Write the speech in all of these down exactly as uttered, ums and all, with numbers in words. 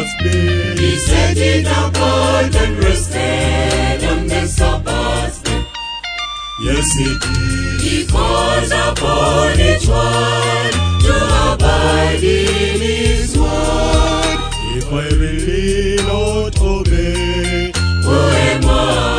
Sabbath day. He set it apart and rested on the Sabbath day. Yes, He did. He calls upon each one to abide in His word. If I really not obey, Who am I?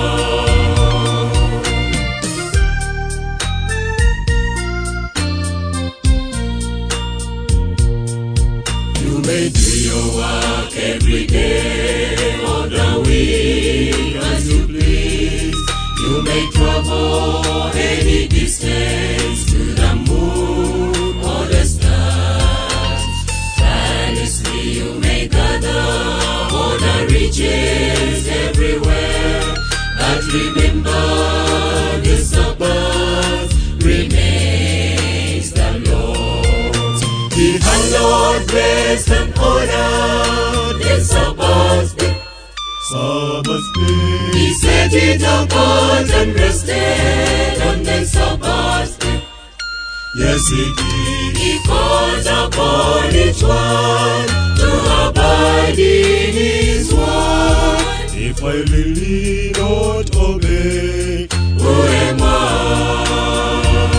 You may do your work every day of the week as you please. You may travel any distance to the moon or the stars. Tirelessly you may gather all the riches everywhere. But remember, the Sabbath remains the Lord's. He hallowed, blessed, and honored the Sabbath day. Sabbath day. He set it apart and rested on the Sabbath day. Yes, He did. He calls upon each one to abide in His word. If I really not obey, Who am I?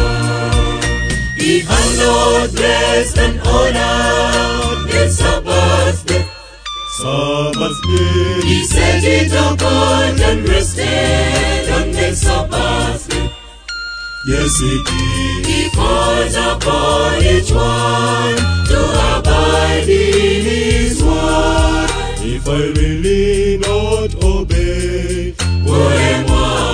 He hallowed, blessed, and honored the Sabbath day. Sabbath day. He set it apart and rested on the Sabbath day. Yes, He did. He calls upon each one to abide in His word. If I really not obey, Who am I?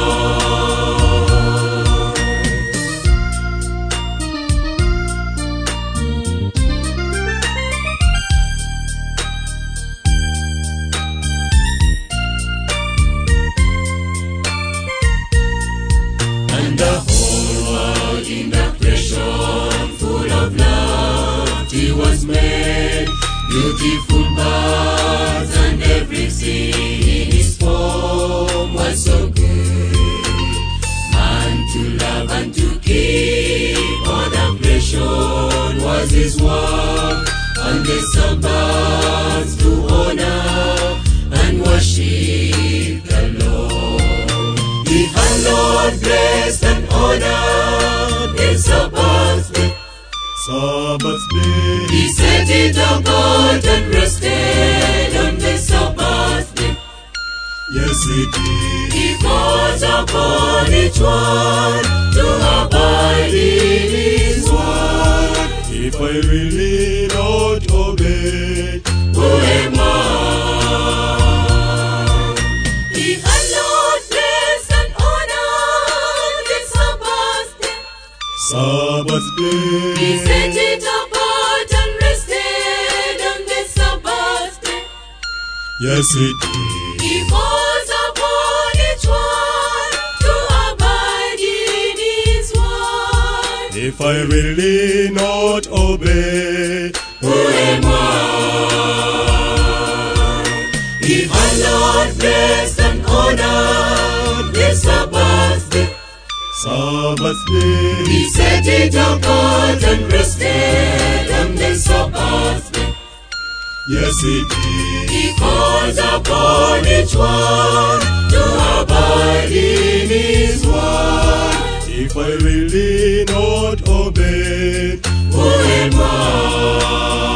And the whole world in the creation full of love He was made. Beautiful birds and everything in His form was so good. Man to love and to keep all the creation was His work. On the Sabbath to honor and worship the Lord. He hallowed, blessed, and honored the Sabbath day. Sabbath day. He set it apart and rested on the Sabbath day. Yes, He did. He calls upon each one to abide in His word. If I really not obey, Who am I? He hallowed, blessed, and honored the Sabbath day. Sabbath He day. set it apart and rested on the Sabbath day. Yes, He did. He calls upon each one to abide in His word. If I really not obey, Who am I? He hallowed, blessed, and honored the Sabbath day. Sabbath day. He set it apart and rested on the Sabbath day. Yes, He did. He calls upon each one to abide in His word. If I really not obey, Who am I?